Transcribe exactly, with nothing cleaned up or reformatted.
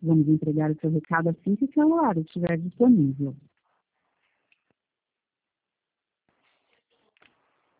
Vamos entregar o seu recado assim que o seu horário estiver disponível.